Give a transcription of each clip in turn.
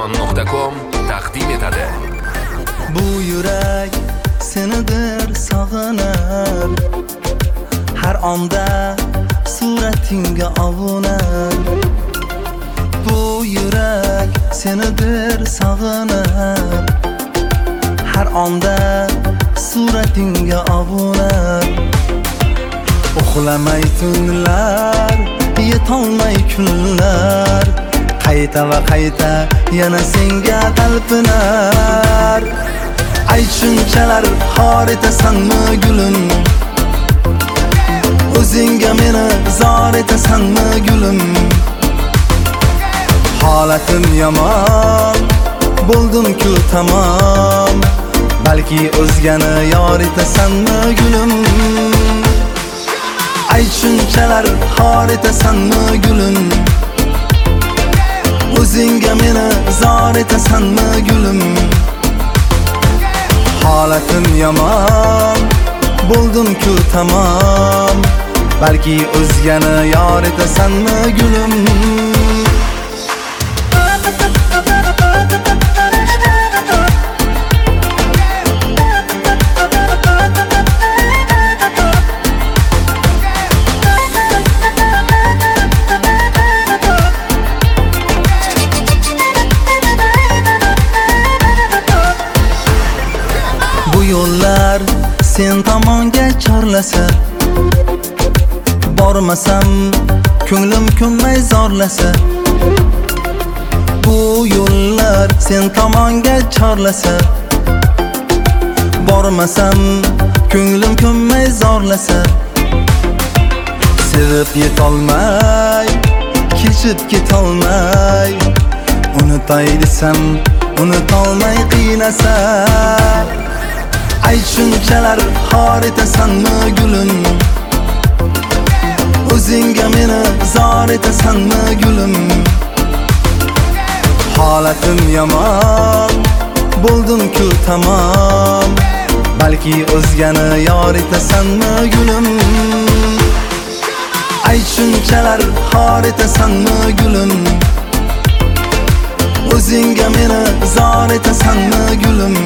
Arzon.com taqdim etadi. Bu yurak senidir sog'inib, har onda suratingga ovunar. Bu yurak senidir sog'inib, har onda suratingga ovunar. Uxlamay tunlar, yetolmay kunlar, qayta va qayta yana senga talpinar. Ay shunchalar xor etasanmi gulim, o'zingga meni zor etasanmi gulim. Holatim yomon, bo'ldim-ku tamom, balki o'zgani yor etasanmi gulim. Ay shunchalar xor etasanmi gulim, o'zingga meni zor etasanmi gulim. Holatim yomon, bo'ldim-ku tamom, balki o'zgani yor etasanmi gulim. Yo'llar sen tomonga chorlasa, bormasam ko'nglim ko'nmay zorlasa. Bu yo'llar sen tomonga chorlasa, bormasam ko'nglim ko'nmay zorlasa. Sevib yetolmay, kechib ketolmay, unutay desam unutolmay qiynasa. Ay shunchalar xor etasanmi gulim, o'zingga meni zor etasanmi gulim. Holatim yomon, bo'ldim-ku tamom, balki o'zgani yor etasanmi gulim. Ay shunchalar xor etasanmi gulim, o'zingga meni zor etasanmi gulim.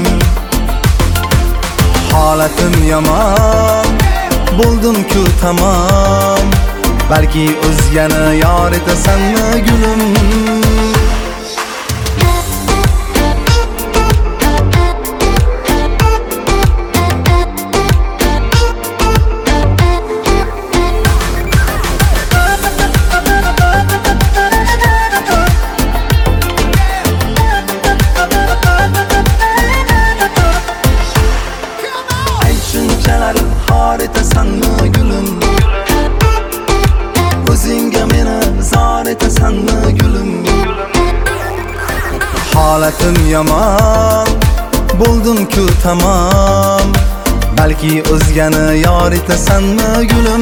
Holatim yomon, bo'ldim-ku tamom, balki o'zgani yor etasanmi gulim. Xor etasanmi gulim, o'zingga meni zor etasanmi gulim. Holatim yomon, bo'ldim-ku tamom, balki o'zgani yor etasanmi gulim.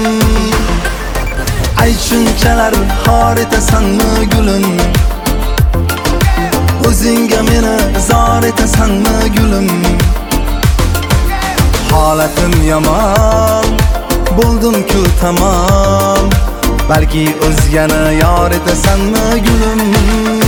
Ay shunchalar xor etasanmi gulim, o'zingga meni zor etasanmi gulim. Holatim yomon, bo'ldim-ku tamom, balki o'zgani yor etasanmi gulim.